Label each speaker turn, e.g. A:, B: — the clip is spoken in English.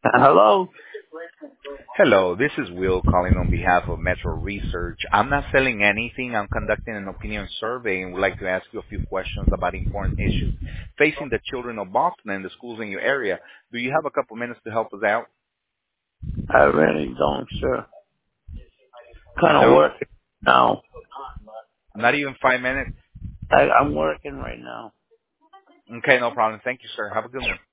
A: Hello?
B: Hello, this is Will calling on behalf of Metro Research. I'm not selling anything. I'm conducting an opinion survey and would like to ask you a few questions about important issues facing the children of Boston and the schools in your area. Do you have a couple minutes to help us out?
A: I really don't, sir.
B: You
A: Kind of
B: don't?
A: working now.
B: Not even 5 minutes?
A: I'm working right now.
B: Okay, no problem. Thank you, sir. Have a good one.